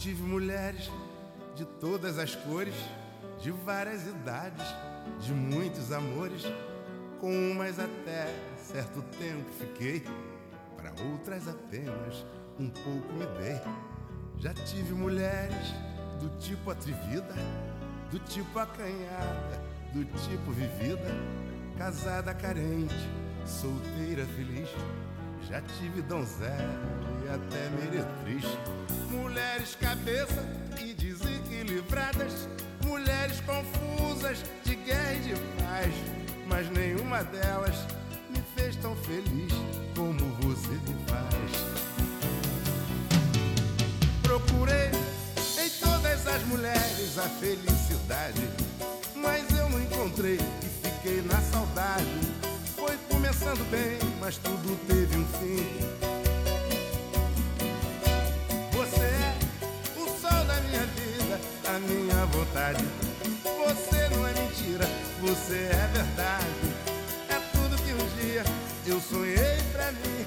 tive mulheres de todas as cores, de várias idades, de muitos amores. Com umas até certo tempo fiquei, para outras apenas um pouco me dei. Já tive mulheres do tipo atrevida, do tipo acanhada, do tipo vivida, casada carente, solteira feliz. Já tive donzela e até meretriz. Mulheres cabeça e desequilibradas, mulheres confusas de guerra e de paz, mas nenhuma delas me fez tão feliz como você me faz. Procurei em todas as mulheres a felicidade, mas eu não encontrei e fiquei na saudade. Foi começando bem, mas tudo teve um fim. Você é o sol da minha vida, a minha vontade. Você não é mentira, você é verdade. É tudo que um dia eu sonhei pra mim.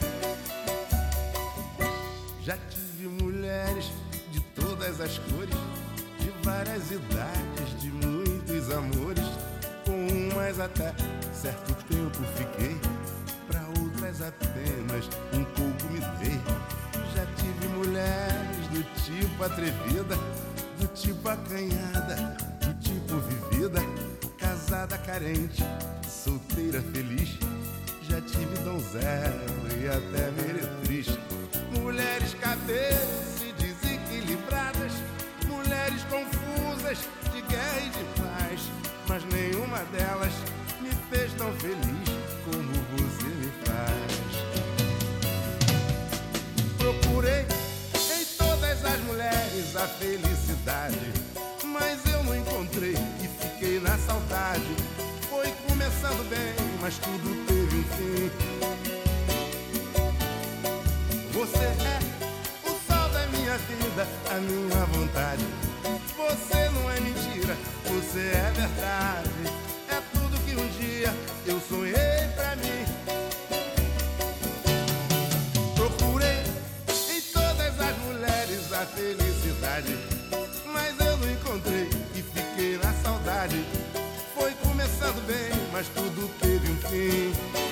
Já tive mulheres de todas as cores, de várias idades, de muitos amores. Com umas até certo tempo fiquei, pra outras apenas um pouco me dei. Já tive mulheres do tipo atrevida, do tipo acanhada, do tipo vivida, casada carente, solteira feliz. Já tive donzela e até meretriz. Mulheres cabeças e desequilibradas, mulheres confusas de guerra e de paz, mas nenhuma delas me fez tão feliz como você me faz. Procurei em todas as mulheres a felicidade, mas eu não encontrei e fiquei na saudade. Foi começando bem, mas tudo teve um fim. Você é o sol da minha vida, a minha vontade. Você não é mentira, você é verdade. É tudo que um dia eu sonhei pra mim. Procurei em todas as mulheres a felicidade, mas eu não encontrei e fiquei na saudade. Foi começando bem, mas tudo teve um fim.